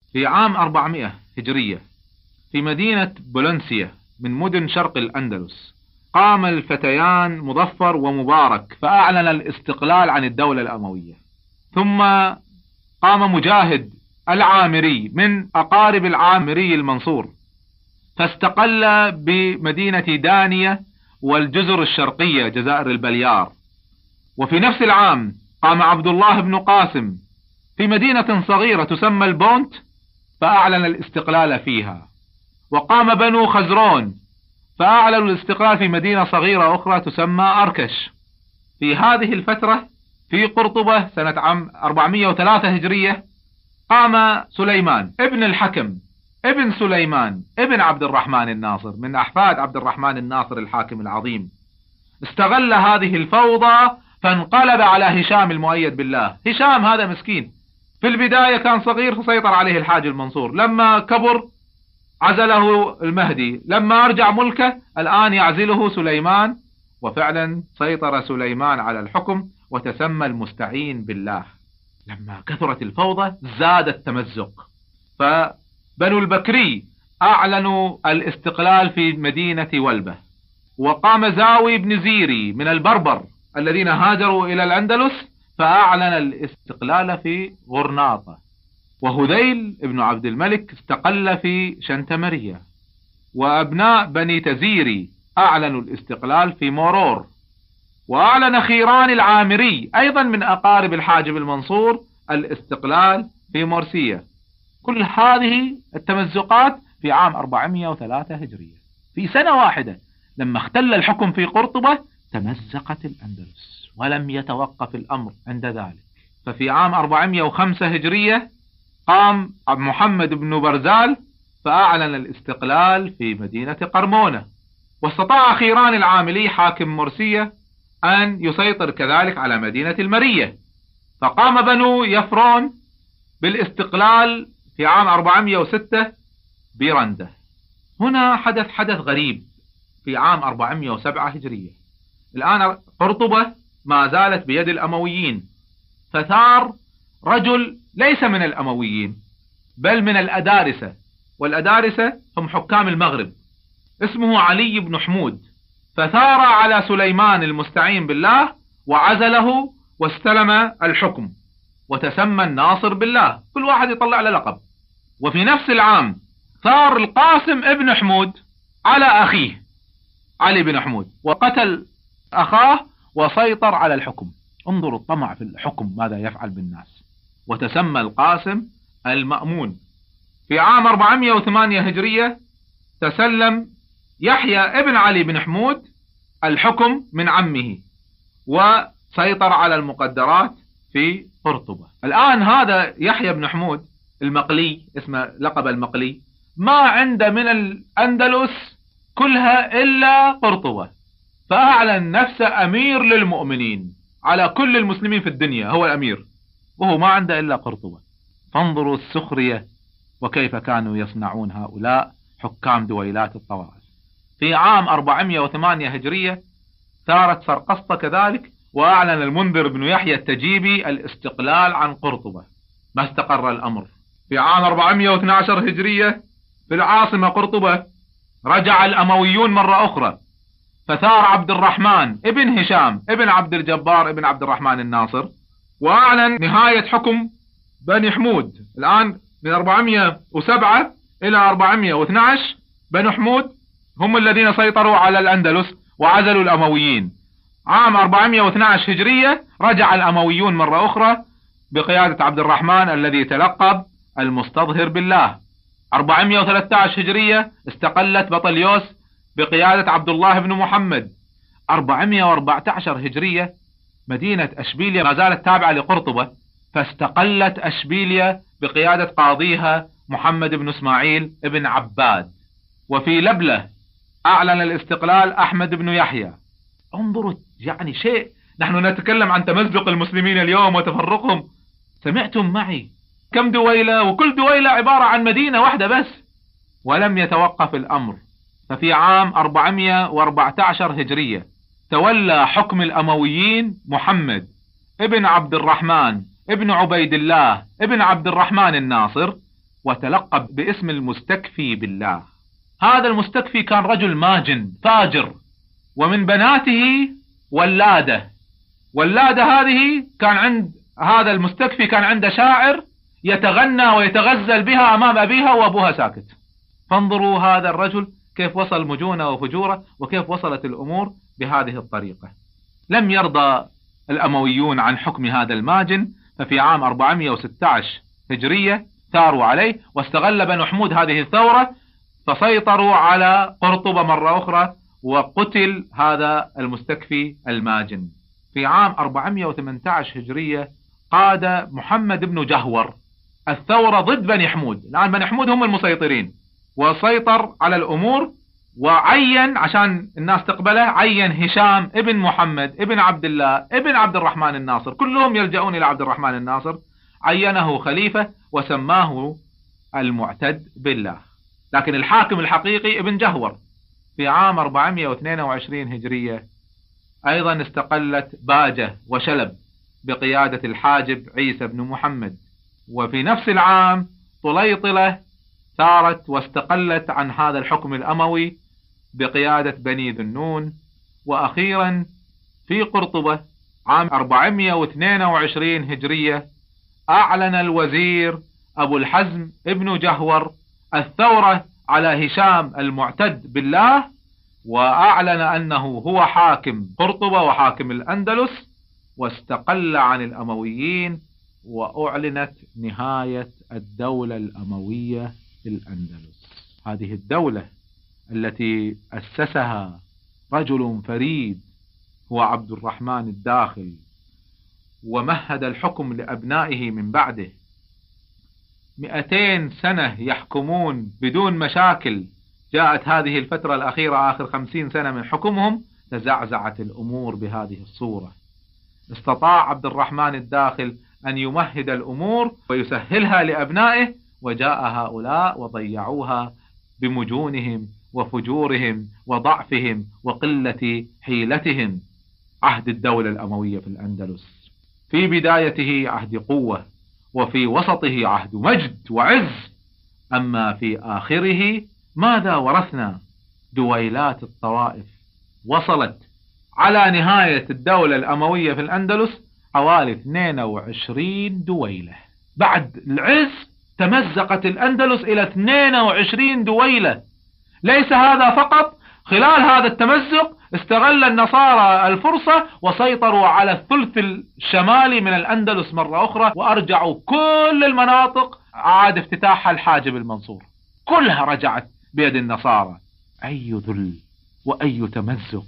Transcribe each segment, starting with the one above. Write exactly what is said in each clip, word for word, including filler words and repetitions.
في عام أربعمائة هجرية في مدينة بولنسيا من مدن شرق الأندلس قام الفتيان مظفر ومبارك فأعلن الاستقلال عن الدولة الأموية. ثم قام مجاهد العامري من أقارب العامري المنصور فاستقل بمدينة دانية والجزر الشرقية جزائر البليار. وفي نفس العام قام عبد الله بن قاسم في مدينة صغيرة تسمى البونت فأعلن الاستقلال فيها. وقام بنو خزرون فأعلنوا الاستقلال في مدينة صغيرة أخرى تسمى أركش. في هذه الفترة في قرطبة سنة عام أربعمائة وثلاثة هجرية قام سليمان ابن الحكم ابن سليمان ابن عبد الرحمن الناصر من أحفاد عبد الرحمن الناصر الحاكم العظيم. استغل هذه الفوضى فانقلب على هشام المؤيد بالله. هشام هذا مسكين في البداية كان صغير فسيطر عليه الحاج المنصور، لما كبر عزله المهدي، لما أرجع ملكه الآن يعزله سليمان، وفعلا سيطر سليمان على الحكم وتسمى المستعين بالله. لما كثرت الفوضى زاد التمزق، فبنو البكري أعلنوا الاستقلال في مدينة ولبة. وقام زاوي بن زيري من البربر الذين هاجروا إلى الأندلس فأعلن الاستقلال في غرناطة. وهذيل ابن عبد الملك استقل في شنتمرية. وأبناء بني تزيري أعلنوا الاستقلال في مورور. وأعلن خيران العامري أيضا من أقارب الحاجب المنصور الاستقلال في مرسية. كل هذه التمزقات في عام أربعمائة وثلاثة هجرية. في سنة واحدة لما اختل الحكم في قرطبة تمزقت الأندلس ولم يتوقف الأمر عند ذلك. ففي عام أربعمائة وخمسة هجرية قام عبد محمد بن برزال فأعلن الاستقلال في مدينة قرمونة. واستطاع خيران العاملي حاكم مرسية أن يسيطر كذلك على مدينة المرية. فقام بنو يفرون بالاستقلال في عام أربعمائة وستة برندة. هنا حدث حدث غريب في عام أربعمائة وسبعة هجرية. الآن قرطبة ما زالت بيد الأمويين، فثار رجل ليس من الأمويين بل من الأدارسة، والأدارسة هم حكام المغرب، اسمه علي بن حمود. فثار على سليمان المستعين بالله وعزله واستلم الحكم وتسمى الناصر بالله، كل واحد يطلع له لقب. وفي نفس العام ثار القاسم ابن حمود على أخيه علي بن حمود وقتل أخاه وسيطر على الحكم. انظروا الطمع في الحكم ماذا يفعل بالناس. وتسمى القاسم المأمون. في عام أربعمائة وثمانية هجرية تسلم يحيى ابن علي بن حمود الحكم من عمه وسيطر على المقدرات في قرطبة. الآن هذا يحيى بن حمود المقلي، اسمه لقب المقلي، ما عنده من الأندلس كلها إلا قرطبة، فأعلن نفسه أمير للمؤمنين على كل المسلمين في الدنيا، هو الأمير وهو ما عنده إلا قرطبة. فانظروا السخرية وكيف كانوا يصنعون هؤلاء حكام دويلات الطوائف. في عام أربعمائة وثمانية هجرية ثارت سرقسطة كذلك، وأعلن المنذر بن يحيى التجيبي الاستقلال عن قرطبة. ما استقر الأمر. في عام أربعمائة واثني عشر هجرية في العاصمة قرطبة رجع الأمويون مرة أخرى، فثار عبد الرحمن ابن هشام ابن عبد الجبار ابن عبد الرحمن الناصر وأعلن نهاية حكم بني حمود. الآن من أربعمائة وسبعة إلى أربعمائة واثني عشر بني حمود هم الذين سيطروا على الأندلس وعزلوا الأمويين. عام أربعمائة واثني عشر هجرية رجع الأمويون مرة أخرى بقيادة عبد الرحمن الذي تلقب المستظهر بالله. أربعمائة وثلاثة عشر هجرية استقلت بطليوس بقيادة عبد الله بن محمد. أربعمائة وأربعة عشر هجرية مدينة أشبيلية ما زالت تابعة لقرطبة، فاستقلت أشبيلية بقيادة قاضيها محمد بن اسماعيل بن عباد. وفي لبلة أعلن الاستقلال أحمد بن يحيى. انظروا يعني شيء، نحن نتكلم عن تمزق المسلمين اليوم وتفرقهم، سمعتم معي كم دويلة، وكل دويلة عبارة عن مدينة واحدة بس. ولم يتوقف الأمر. ففي عام أربعمائة وأربعة عشر هجرية تولى حكم الأمويين محمد ابن عبد الرحمن ابن عبيد الله ابن عبد الرحمن الناصر وتلقب باسم المستكفي بالله. هذا المستكفي كان رجل ماجن فاجر، ومن بناته ولادة. ولادة هذه كان عند هذا المستكفي كان عنده شاعر يتغنى ويتغزل بها أمام أبيها وأبوها ساكت. فانظروا هذا الرجل كيف وصل مجونه وفجوره، وكيف وصلت الأمور بهذه الطريقة. لم يرضى الأمويون عن حكم هذا الماجن، ففي عام أربعمائة وستة عشر هجرية ثاروا عليه، واستغل بنو حمود هذه الثورة فسيطروا على قرطبة مرة أخرى، وقتل هذا المستكفي الماجن. في عام أربعمائة وثمانية عشر هجرية قاد محمد بن جهور الثورة ضد بني حمود. الآن بني حمود هم المسيطرين، وسيطر على الأمور، وعين عشان الناس تقبله عين هشام ابن محمد ابن عبد الله ابن عبد الرحمن الناصر، كلهم يلجؤون إلى عبد الرحمن الناصر، عينه خليفة وسماه المعتد بالله. لكن الحاكم الحقيقي ابن جهور. في عام أربعمائة واثنين وعشرين هجرية أيضا استقلت باجة وشلب بقيادة الحاجب عيسى بن محمد. وفي نفس العام طليطلة ثارت واستقلت عن هذا الحكم الأموي بقيادة بني ذنون. وأخيرا في قرطبة عام أربعمائة واثنين وعشرين هجرية أعلن الوزير أبو الحزم ابن جهور الثورة على هشام المعتد بالله، وأعلن أنه هو حاكم قرطبة وحاكم الأندلس، واستقل عن الأمويين، وأعلنت نهاية الدولة الأموية في الأندلس. هذه الدولة التي أسسها رجل فريد هو عبد الرحمن الداخل، ومهد الحكم لأبنائه من بعده، مئتين سنة يحكمون بدون مشاكل. جاءت هذه الفترة الأخيرة آخر خمسين سنة من حكمهم تزعزعت الأمور بهذه الصورة. استطاع عبد الرحمن الداخل أن يمهد الأمور ويسهلها لأبنائه، وجاء هؤلاء وضيعوها بمجونهم وفجورهم وضعفهم وقلة حيلتهم. عهد الدولة الأموية في الأندلس في بدايته عهد قوة، وفي وسطه عهد مجد وعز، أما في آخره ماذا ورثنا؟ دويلات الطوائف. وصلت على نهاية الدولة الأموية في الأندلس حوالي اثنين وعشرين دويلة. بعد العز تمزقت الأندلس إلى اثنين وعشرين دويلة. ليس هذا فقط، خلال هذا التمزق استغل النصارى الفرصة وسيطروا على الثلث الشمالي من الأندلس مرة أخرى، وأرجعوا كل المناطق عاد افتتاحها الحاجب المنصور، كلها رجعت بيد النصارى. أي ذل وأي تمزق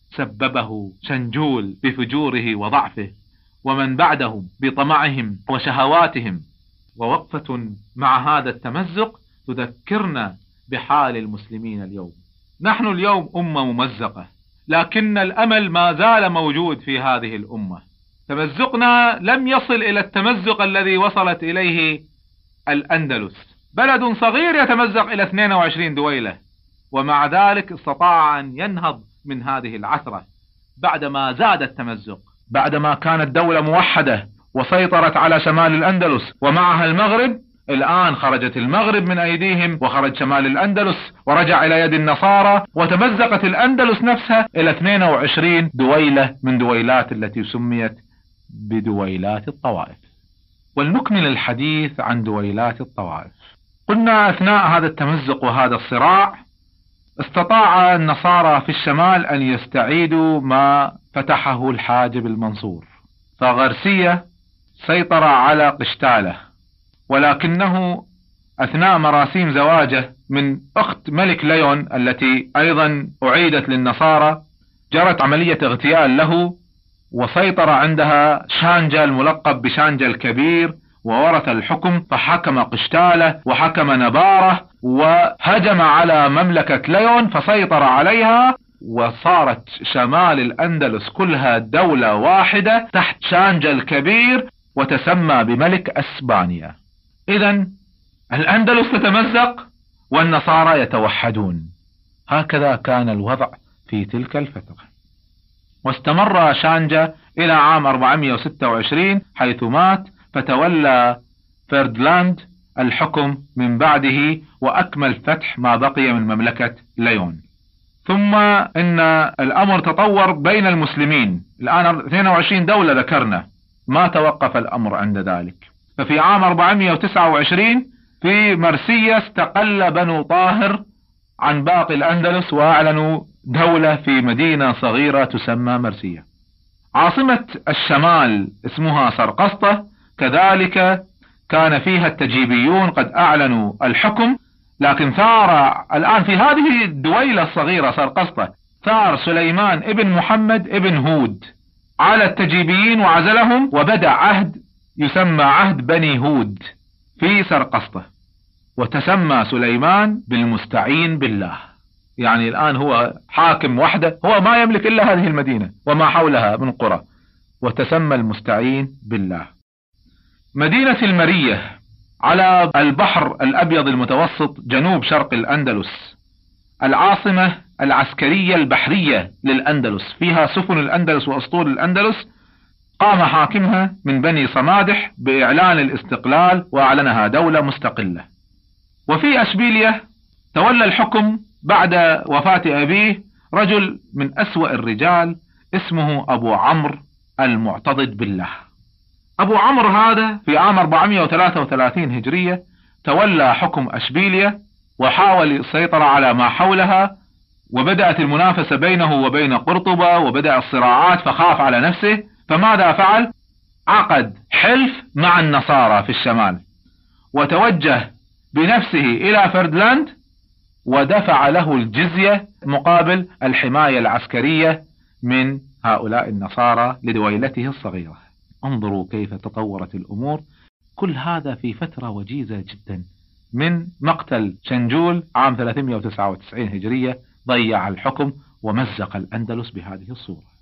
سببه شنجول بفجوره وضعفه، ومن بعدهم بطمعهم وشهواتهم. ووقفة مع هذا التمزق تذكرنا بحال المسلمين اليوم. نحن اليوم أمة ممزقة، لكن الأمل ما زال موجود في هذه الأمة. تمزقنا لم يصل إلى التمزق الذي وصلت إليه الأندلس، بلد صغير يتمزق إلى اثنين وعشرين دويلة، ومع ذلك استطاع أن ينهض من هذه العثرة بعدما زاد التمزق. بعدما كانت دولة موحدة وسيطرت على شمال الأندلس ومعها المغرب، الآن خرجت المغرب من أيديهم، وخرج شمال الأندلس ورجع إلى يد النصارى، وتمزقت الأندلس نفسها إلى اثنين وعشرين دويلة من دويلات التي سميت بدويلات الطوائف. ولنكمل الحديث عن دويلات الطوائف. قلنا أثناء هذا التمزق وهذا الصراع استطاع النصارى في الشمال أن يستعيدوا ما فتحه الحاجب المنصور. فغرسية سيطر على قشتالة، ولكنه أثناء مراسيم زواجه من أخت ملك ليون التي أيضا أعيدت للنصارى جرت عملية اغتيال له، وسيطر عندها شانجا الملقب بشانجا الكبير وورث الحكم، فحكم قشتالة وحكم نبارة وهجم على مملكة ليون فسيطر عليها، وصارت شمال الأندلس كلها دولة واحدة تحت شانجا الكبير وتسمى بملك أسبانيا. إذن الأندلس تتمزق والنصارى يتوحدون. هكذا كان الوضع في تلك الفترة. واستمر شانجا إلى عام أربعمائة وستة وعشرين حيث مات، فتولى فردلاند الحكم من بعده وأكمل فتح ما بقي من مملكة ليون. ثم إن الأمر تطور بين المسلمين، الآن اثنين وعشرين دولة ذكرنا، ما توقف الأمر عند ذلك. ففي عام أربعمائة وتسعة وعشرين في مرسية استقل بنو طاهر عن باقي الأندلس وأعلنوا دولة في مدينة صغيرة تسمى مرسية. عاصمة الشمال اسمها سرقسطة، كذلك كان فيها التجيبيون قد أعلنوا الحكم، لكن ثار الآن في هذه الدويلة الصغيرة سرقسطة ثار سليمان ابن محمد ابن هود على التجيبيين وعزلهم، وبدأ عهد يسمى عهد بني هود في سرقسطة، وتسمى سليمان بالمستعين بالله. يعني الآن هو حاكم وحده، هو ما يملك إلا هذه المدينة وما حولها من قرى، وتسمى المستعين بالله. مدينة المرية على البحر الأبيض المتوسط جنوب شرق الأندلس، العاصمة العسكرية البحرية للأندلس، فيها سفن الأندلس وأسطول الأندلس. قام حاكمها من بني صمادح بإعلان الاستقلال وأعلنها دولة مستقلة. وفي أشبيلية تولى الحكم بعد وفاة أبيه رجل من أسوأ الرجال اسمه أبو عمرو المعتضد بالله. أبو عمرو هذا في عام أربعمائة وثلاثة وثلاثين هجرية تولى حكم أشبيلية وحاول السيطرة على ما حولها، وبدأت المنافسة بينه وبين قرطبة وبدأ الصراعات، فخاف على نفسه. فماذا فعل؟ عقد حلف مع النصارى في الشمال، وتوجه بنفسه إلى فردلاند ودفع له الجزية مقابل الحماية العسكرية من هؤلاء النصارى لدويلته الصغيرة. انظروا كيف تطورت الأمور، كل هذا في فترة وجيزة جدا. من مقتل شنجول عام ثلاثمائة وتسعة وتسعين هجرية ضيع الحكم ومزق الأندلس بهذه الصورة.